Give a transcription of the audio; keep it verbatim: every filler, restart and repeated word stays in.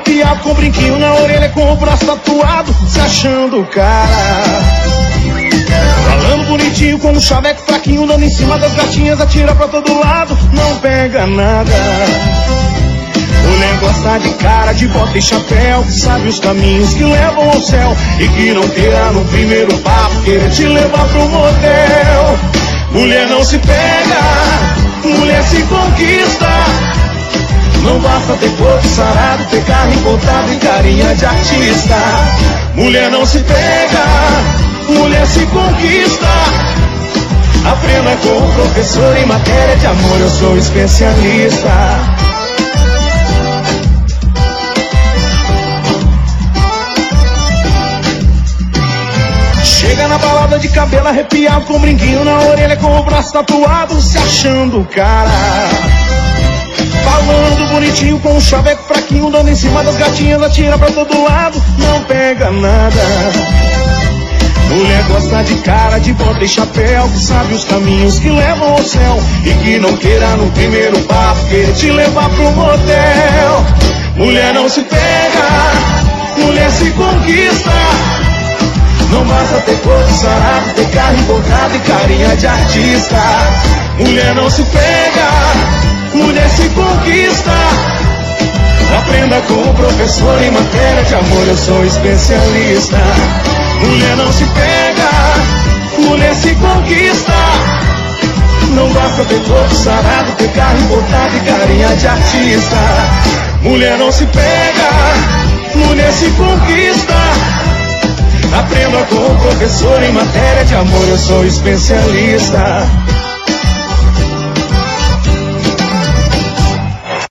arrepiado, com brinquinho na orelha, com o braço tatuado, se achando o cara. Falando bonitinho, com um chaveco fraquinho, dando em cima das gatinhas, atira pra todo lado, não pega nada. Mulher gosta de cara, de bota e chapéu, que sabe os caminhos que levam ao céu, e que não queira no primeiro papo querer te levar pro motel. Mulher não se pega, mulher se conquista. Não basta ter corpo sarado, ter carro importado e carinha de artista. Mulher não se pega, mulher se conquista. Aprenda com o professor em matéria de amor, eu sou especialista. Chega na balada de cabelo arrepiado, com brinquinho na orelha, com o braço tatuado, se achando o cara. Falando bonitinho, com um chaveco fraquinho, dando em cima das gatinhas, atira pra todo lado, não pega nada. Mulher gosta de cara, de bota e chapéu, que sabe os caminhos que levam ao céu, e que não queira no primeiro papo querer te levar pro motel. Mulher não se pega, mulher se conquista. Não basta ter corpo sarado, ter carro importado e carinha de artista. Mulher não se pega, mulher se conquista. Aprenda com o professor em matéria de amor, eu sou especialista. Mulher não se pega, mulher se conquista. Não basta ter corpo sarado, ter carro importado e carinha de artista. Mulher não se pega, mulher se conquista. Aprenda com o professor em matéria de amor, eu sou especialista.